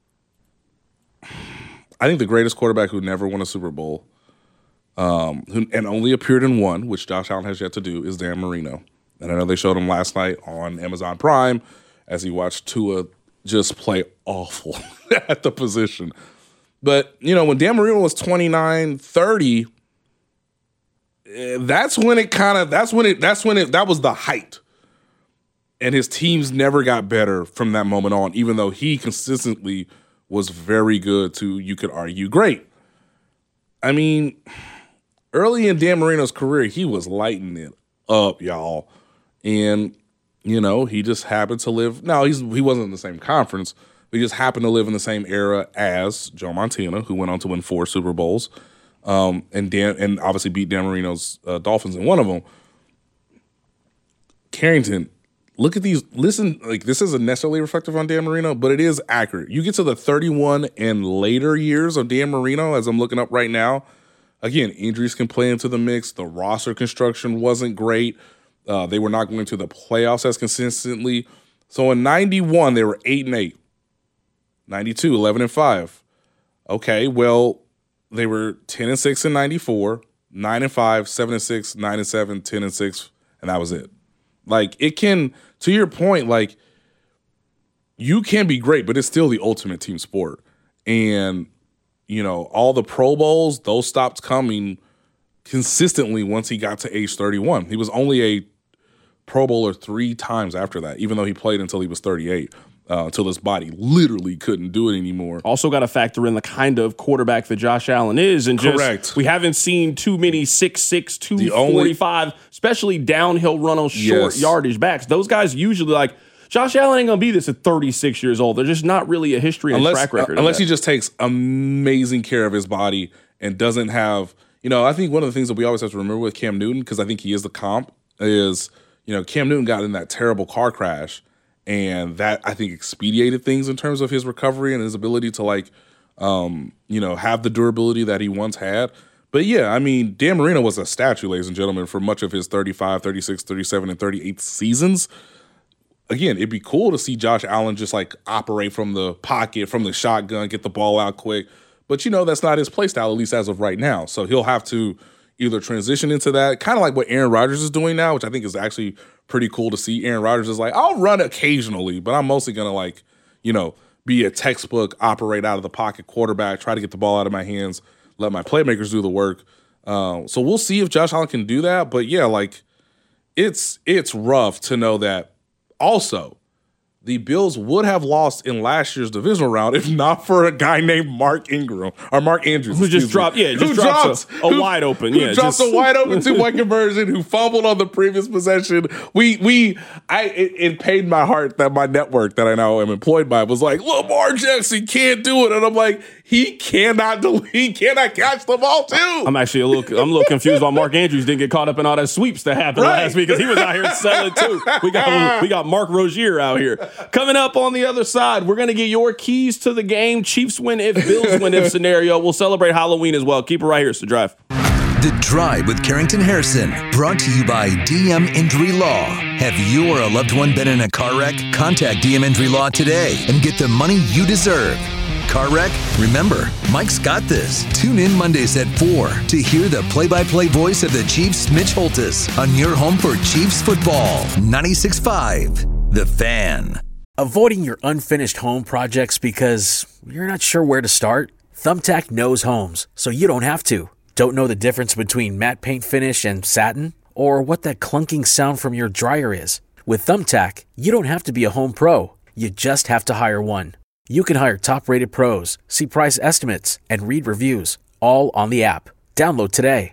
I think the greatest quarterback who never won a Super Bowl and only appeared in one, which Josh Allen has yet to do, is Dan Marino. And I know they showed him last night on Amazon Prime as he watched Tua just play awful at the position. But, you know, when Dan Marino was 29, 30, that was the height. And his teams never got better from that moment on, even though he consistently was very good to, you could argue, great. I mean, early in Dan Marino's career, he was lighting it up, y'all. And, you know, he just happened to live. Now, he wasn't in the same conference, but he just happened to live in the same era as Joe Montana, who went on to win 4 Super Bowls, and obviously beat Dan Marino's Dolphins in one of them. Carrington, look at these. Listen, like, this isn't necessarily reflective on Dan Marino, but it is accurate. You get to the 31 and later years of Dan Marino, as I'm looking up right now. Again, injuries can play into the mix. The roster construction wasn't great. They were not going to the playoffs as consistently. So in 91, they were 8-8. 92, 11-5. Okay, well, they were 10-6 in 94, 9-5, 7-6, 9-7, 10-6, and that was it. Like, it can, to your point, like, you can be great, but it's still the ultimate team sport. And, you know, all the Pro Bowls, those stopped coming consistently once he got to age 31. He was only a Pro Bowler 3 times after that, even though he played until he was 38. until his body literally couldn't do it anymore. Also got to factor in the kind of quarterback that Josh Allen is. And Correct. We haven't seen too many 6'6", 245, especially downhill run on short yardage backs. Those guys usually, like, Josh Allen ain't going to be this at 36 years old. There's just not really a history and track record. Unless he just takes amazing care of his body and doesn't have, I think one of the things that we always have to remember with Cam Newton, because I think he is the comp, is, Cam Newton got in that terrible car crash. And that, I think, expedited things in terms of his recovery and his ability to, have the durability that he once had. But, yeah, I mean, Dan Marino was a statue, ladies and gentlemen, for much of his 35, 36, 37, and 38 seasons. Again, it'd be cool to see Josh Allen just, operate from the pocket, from the shotgun, get the ball out quick. But, that's not his play style, at least as of right now. So he'll have to either transition into that, kind of like what Aaron Rodgers is doing now, which I think is actually pretty cool to see. Aaron Rodgers is like, I'll run occasionally, but I'm mostly going to be a textbook, operate out of the pocket quarterback, try to get the ball out of my hands, let my playmakers do the work. So we'll see if Josh Allen can do that. But yeah, it's rough to know that also the Bills would have lost in last year's divisional round if not for a guy named Mark Andrews. Who just dropped, a wide open. Who dropped a wide open 2-point conversion, who fumbled on the previous possession. It pained my heart that my network that I now am employed by was like, Lamar Jackson can't do it. And I'm like, he cannot catch the ball too. I'm actually a little confused why Mark Andrews didn't get caught up in all that sweeps that happened last week, because he was out here selling too. We got Mark Rozier out here. Coming up on the other side, we're going to get your keys to the game. Chiefs win if, Bills win if scenario. We'll celebrate Halloween as well. Keep it right here. It's The Drive. The Drive with Carrington Harrison, brought to you by DM Injury Law. Have you or a loved one been in a car wreck? Contact DM Injury Law today and get the money you deserve. Car wreck? Remember, Mike's got this. Tune in Mondays at 4 to hear the play-by-play voice of the Chiefs, Mitch Holthus, on your home for Chiefs football. 96.5, The Fan. Avoiding your unfinished home projects because you're not sure where to start? Thumbtack knows homes, so you don't have to. Don't know the difference between matte paint finish and satin? Or what that clunking sound from your dryer is? With Thumbtack, you don't have to be a home pro. You just have to hire one. You can hire top-rated pros, see price estimates, and read reviews, all on the app. Download today.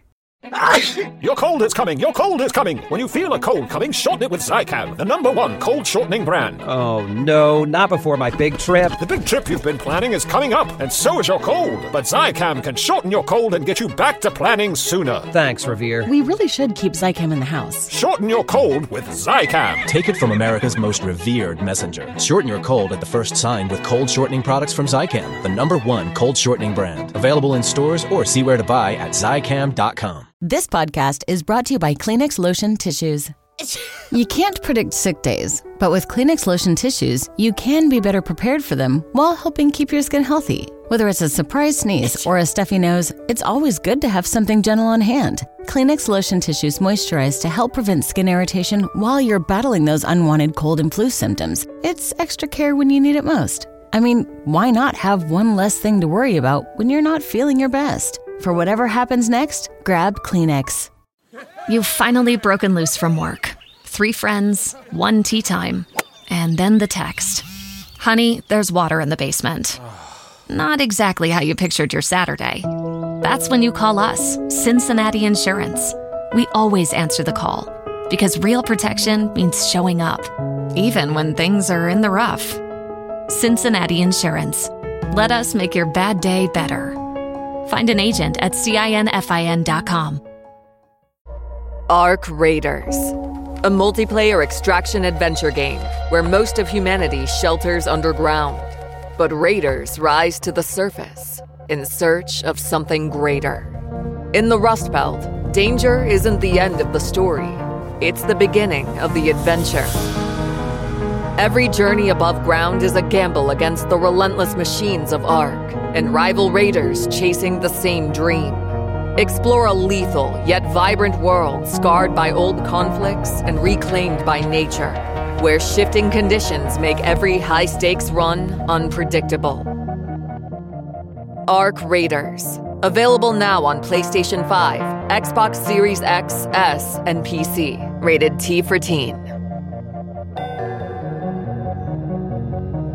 Your cold is coming. Your cold is coming. When you feel a cold coming, shorten it with Zicam, the #1 cold shortening brand. Oh, no, not before my big trip. The big trip you've been planning is coming up, and so is your cold. But Zicam can shorten your cold and get you back to planning sooner. Thanks, Revere. We really should keep Zicam in the house. Shorten your cold with Zicam. Take it from America's most revered messenger. Shorten your cold at the first sign with cold shortening products from Zicam, the #1 cold shortening brand. Available in stores or see where to buy at Zicam.com. This podcast is brought to you by Kleenex Lotion Tissues. You can't predict sick days, but with Kleenex Lotion Tissues, you can be better prepared for them while helping keep your skin healthy. Whether it's a surprise sneeze or a stuffy nose, it's always good to have something gentle on hand. Kleenex Lotion Tissues moisturize to help prevent skin irritation while you're battling those unwanted cold and flu symptoms. It's extra care when you need it most. I mean, why not have one less thing to worry about when you're not feeling your best? For whatever happens next, grab Kleenex. You've finally broken loose from work. 3 friends, 1 tea time, and then the text. Honey, there's water in the basement. Not exactly how you pictured your Saturday. That's when you call us, Cincinnati Insurance. We always answer the call, because real protection means showing up, even when things are in the rough. Cincinnati Insurance. Let us make your bad day better. Find an agent at CINFIN.com. Ark Raiders, a multiplayer extraction adventure game where most of humanity shelters underground, but raiders rise to the surface in search of something greater. In the Rust Belt, danger isn't the end of the story. It's the beginning of the adventure. Every journey above ground is a gamble against the relentless machines of Ark and rival raiders chasing the same dream. Explore a lethal yet vibrant world scarred by old conflicts and reclaimed by nature, where shifting conditions make every high-stakes run unpredictable. Ark Raiders. Available now on PlayStation 5, Xbox Series X, S, and PC. Rated T for Teen.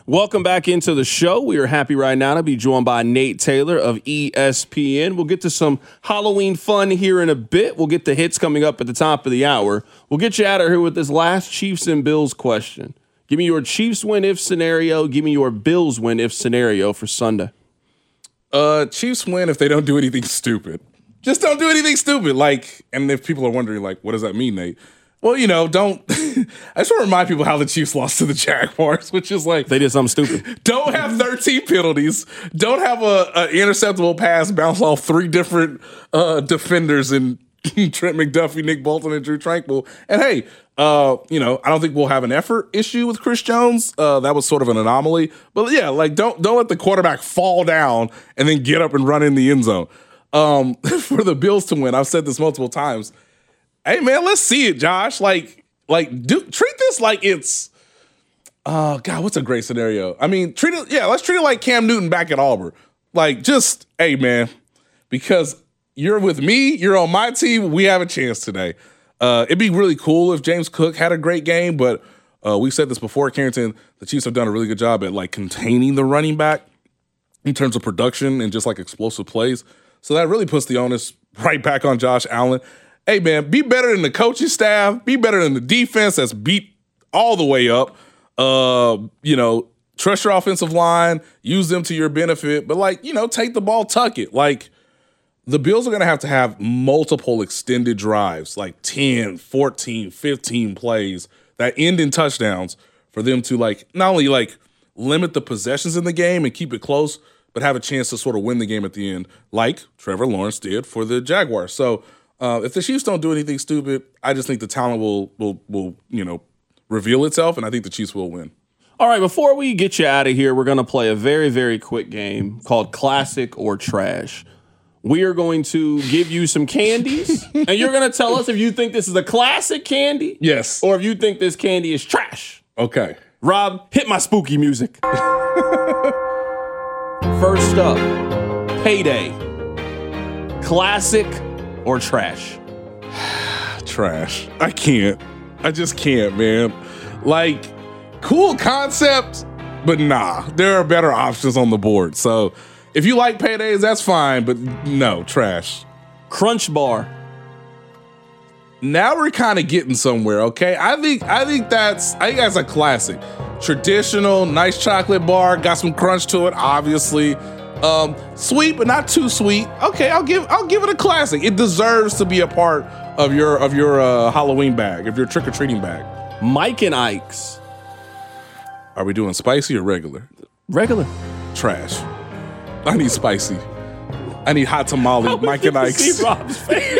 Welcome back into the show. We are happy right now to be joined by Nate Taylor of ESPN. We'll get to some Halloween fun here in a bit. We'll get the hits coming up at the top of the hour. We'll get you out of here with this last Chiefs and Bills question. Give me your Chiefs win if scenario. Give me your Bills win if scenario for Sunday. Chiefs win if they don't do anything stupid. Just don't do anything stupid. And if people are wondering, what does that mean, Nate? Well, don't. I just want to remind people how the Chiefs lost to the Jaguars, which is they did something stupid. Don't have 13 penalties. Don't have an interceptable pass bounce off 3 different defenders in Trent McDuffie, Nick Bolton, and Drew Tranquill. And hey, I don't think we'll have an effort issue with Chris Jones. That was sort of an anomaly. But yeah, don't let the quarterback fall down and then get up and run in the end zone. For the Bills to win, I've said this multiple times. Hey man, let's see it, Josh. Treat this like it's God, what's a great scenario? I mean, let's treat it like Cam Newton back at Auburn. Hey man, because you're with me, you're on my team, we have a chance today. It'd be really cool if James Cook had a great game, but we said this before, Carrington, the Chiefs have done a really good job at containing the running back in terms of production and just explosive plays. So that really puts the onus right back on Josh Allen. Hey, man, be better than the coaching staff. Be better than the defense that's beat all the way up. Trust your offensive line. Use them to your benefit. But, take the ball, tuck it. The Bills are going to have multiple extended drives, 10, 14, 15 plays that end in touchdowns for them to, not only, limit the possessions in the game and keep it close, but have a chance to sort of win the game at the end, like Trevor Lawrence did for the Jaguars. So, if the Chiefs don't do anything stupid, I just think the talent will reveal itself, and I think the Chiefs will win. All right, before we get you out of here, we're going to play a very, very quick game called Classic or Trash. We are going to give you some candies, and you're going to tell us if you think this is a classic candy, yes, or if you think this candy is trash. Okay. Rob, hit my spooky music. First up, Payday. Classic or trash? Trash. I can't. I just can't, man. Cool concept, but nah. There are better options on the board. So if you like Paydays, that's fine, but no, trash. Crunch Bar. Now we're kind of getting somewhere, okay? I think that's a classic. Traditional, nice chocolate bar, got some crunch to it, obviously. Sweet, but not too sweet. Okay, I'll give it a classic. It deserves to be a part of your Halloween bag, of your trick-or-treating bag. Mike and Ike's. Are we doing spicy or regular? Regular. Trash. I need spicy. I need hot tamale, Mike and Ike's. See Rob's face.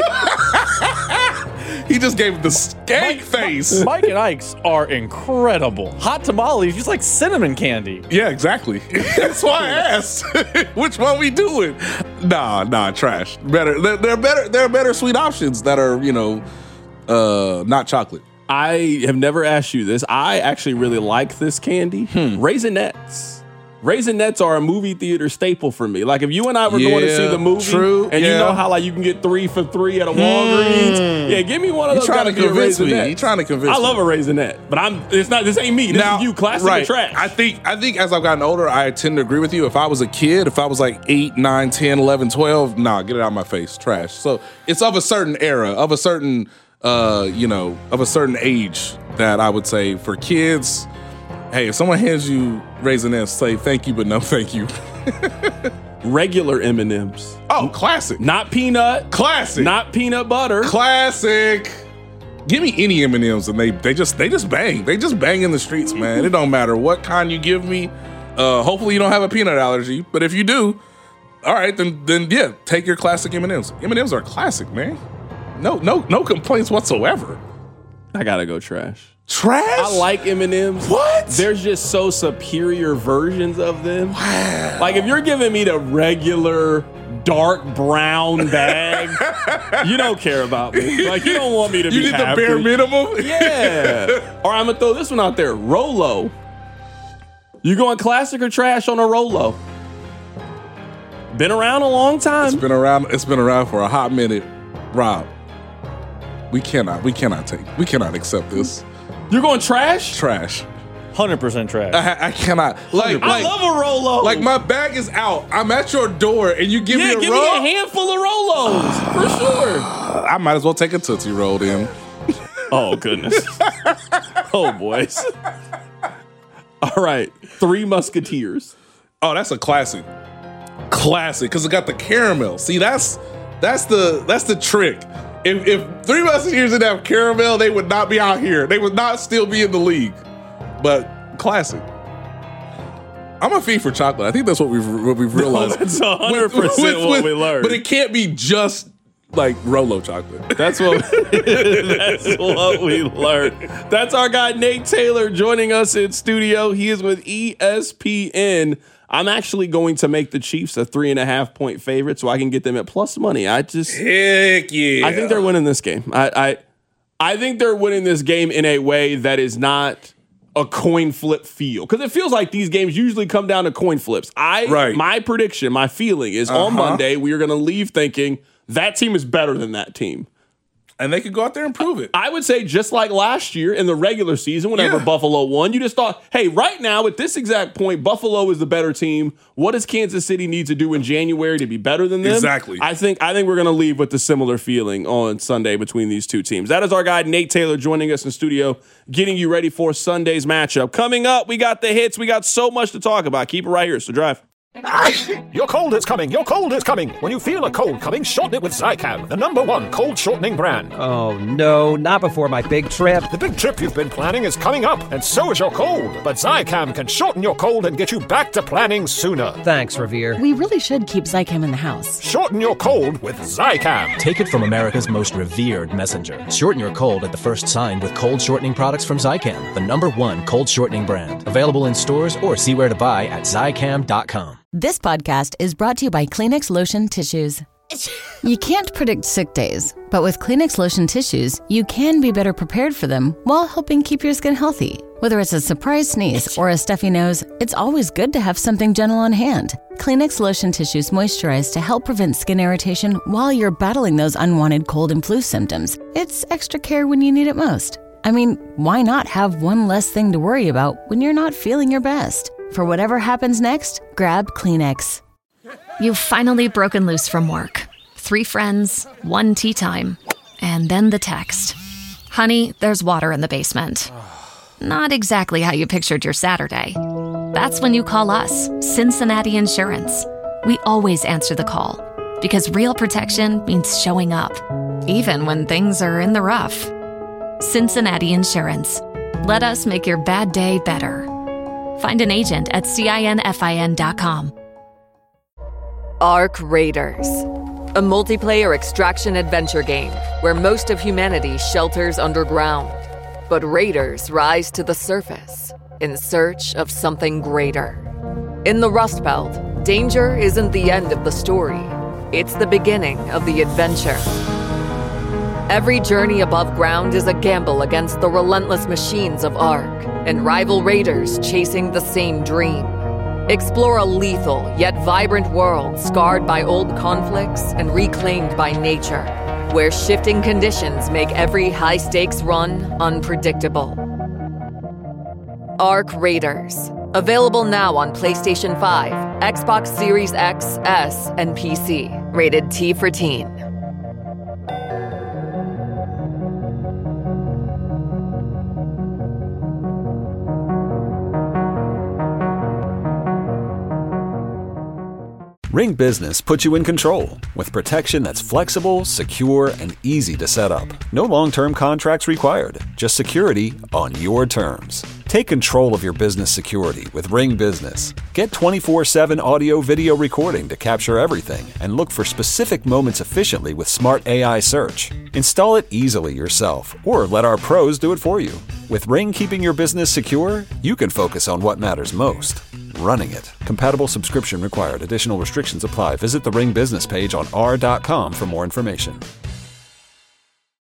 He just gave the skank face. Mike and Ike's are incredible. Hot tamales, just like cinnamon candy. Yeah, exactly. That's why I asked which one we doing. Nah, trash. Better. There are better sweet options that are, not chocolate. I have never asked you this. I actually really like this candy. Raisinets. Raisinets are a movie theater staple for me. If you and I were going to see the movie, and you know how you can get 3 for $3 at a Walgreens. Yeah, give me one of those. You're trying to convince me. You're trying to convince me. I love a Raisinette, but this ain't me. This is you, classic or trash. I think as I've gotten older, I tend to agree with you. If I was a kid, if I was 8, 9, 10, 11, 12, nah, get it out of my face, trash. So it's of a certain era, of a certain of a certain age that I would say for kids. Hey, if someone hands you Raisinets, say thank you, but no thank you. Regular M&Ms. Oh, classic. Not peanut. Classic. Not peanut butter. Classic. Give me any M&Ms and they just bang. They just bang in the streets, man. It don't matter what kind you give me. Hopefully you don't have a peanut allergy, but if you do, all right, then yeah, take your classic M&Ms. M&Ms are classic, man. No complaints whatsoever. I gotta go trash. Trash? I like M&Ms. What? There's just so superior versions of them. Wow. If you're giving me the regular dark brown bag, you don't care about me. You don't want me to be happy. You need the bare minimum? Yeah. Or I'm gonna throw this one out there. Rolo. You going classic or trash on a Rolo? Been around a long time. It's been around for a hot minute. Rob, we cannot accept this. You're going trash? Trash. 100% trash. I cannot. I love a Rolo. Like, my bag is out. I'm at your door, and you give me a roll? Give me a handful of Rolos, for sure. I might as well take a Tootsie Roll then. Oh, goodness. Oh, boys. All right. Three Musketeers. Oh, that's a classic. Classic, because it got the caramel. See, that's the trick. If Three Musketeers didn't have caramel, they would not be out here. They would not still be in the league. But classic. I'm a fiend for chocolate. I think that's what we've realized. That's 100% what we learned. But it can't be just like Rolo chocolate. That's what we learned. That's our guy Nate Taylor joining us in studio. He is with ESPN. I'm actually going to make the Chiefs a 3.5-point favorite so I can get them at plus money. Heck yeah. I think they're winning this game. I think they're winning this game in a way that is not a coin flip feel. Because it feels like these games usually come down to coin flips. My prediction, my feeling is on Monday, we are going to leave thinking that team is better than that team. And they could go out there and prove it. I would say just like last year in the regular season, whenever Buffalo won, you just thought, hey, right now at this exact point, Buffalo is the better team. What does Kansas City need to do in January to be better than them? Exactly. I think we're going to leave with the similar feeling on Sunday between these two teams. That is our guy, Nate Taylor, joining us in studio, getting you ready for Sunday's matchup. Coming up, we got the hits. We got so much to talk about. Keep it right here. So drive. Your cold is coming. Your cold is coming. When you feel a cold coming, shorten it with Zicam, the #1 cold shortening brand. Oh, no, not before my big trip. The big trip you've been planning is coming up, and so is your cold. But Zicam can shorten your cold and get you back to planning sooner. Thanks, Revere. We really should keep Zicam in the house. Shorten your cold with Zicam. Take it from America's most revered messenger. Shorten your cold at the first sign with cold shortening products from Zicam, the #1 cold shortening brand. Available in stores or see where to buy at Zicam.com. This podcast is brought to you by Kleenex Lotion Tissues. You can't predict sick days, but with Kleenex Lotion Tissues, you can be better prepared for them while helping keep your skin healthy. Whether it's a surprise sneeze or a stuffy nose, it's always good to have something gentle on hand. Kleenex Lotion Tissues moisturize to help prevent skin irritation while you're battling those unwanted cold and flu symptoms. It's extra care when you need it most. I mean, why not have one less thing to worry about when you're not feeling your best? For whatever happens next, grab Kleenex. You've finally broken loose from work. 3 friends, 1 tea time, and then the text. Honey, there's water in the basement. Not exactly how you pictured your Saturday. That's when you call us, Cincinnati Insurance. We always answer the call, because real protection means showing up, even when things are in the rough. Cincinnati Insurance. Let us make your bad day better. Find an agent at CINFIN.com. Ark Raiders, a multiplayer extraction adventure game where most of humanity shelters underground, but raiders rise to the surface in search of something greater. In the Rust Belt, danger isn't the end of the story. It's the beginning of the adventure. Every journey above ground is a gamble against the relentless machines of Ark and rival raiders chasing the same dream. Explore a lethal yet vibrant world scarred by old conflicts and reclaimed by nature, where shifting conditions make every high-stakes run unpredictable. Ark Raiders. Available now on PlayStation 5, Xbox Series X, S, and PC. Rated T for Teen. Ring Business puts you in control with protection that's flexible, secure, and easy to set up. No long-term contracts required, just security on your terms. Take control of your business security with Ring Business. Get 24/7 audio-video recording to capture everything and look for specific moments efficiently with Smart AI Search. Install it easily yourself or let our pros do it for you. With Ring keeping your business secure, you can focus on what matters most. Running it. Compatible subscription required. Additional restrictions apply. Visit the Ring Business page on r.com for more information.